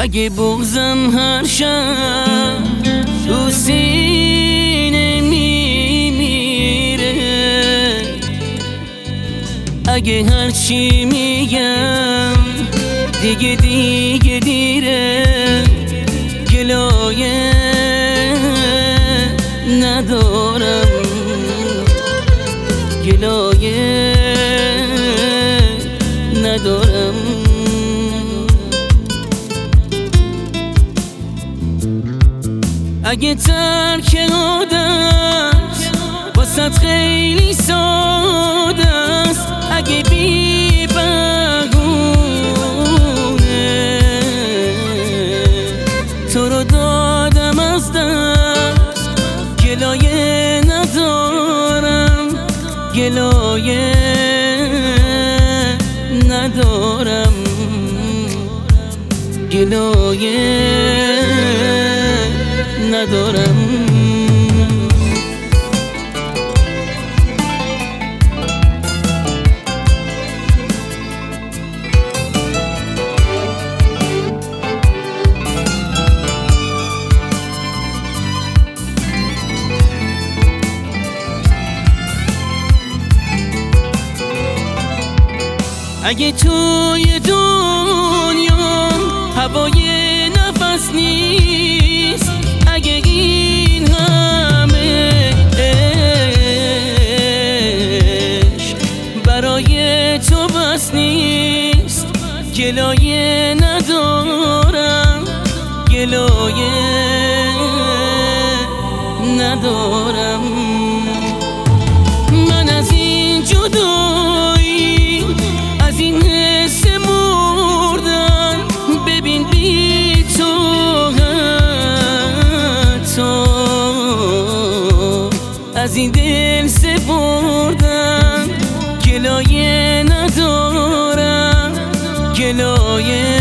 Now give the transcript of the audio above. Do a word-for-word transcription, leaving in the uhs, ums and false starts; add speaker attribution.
Speaker 1: اگه بغزم هر شب تو سینه میمیره، اگه هرچی میگم دیگه دیگه دیره، گلایه ندارم، گلایه ندارم. اگه ترک عادت واسط خیلی ساده است، اگه بی بهونه تو رو دادم از دست، گلایه ندارم، گلایه ندارم، گلایه ندارم. اگه توی دنیا هوای نفس نیست، اگه این همه عشق برای تو بس نیست، گلایه ندارم، گلایه ندارم. من از این جدایی، از این حس مردن، ببین بی تو حتی از این دل سپردن، گلایه ندارم، گلایه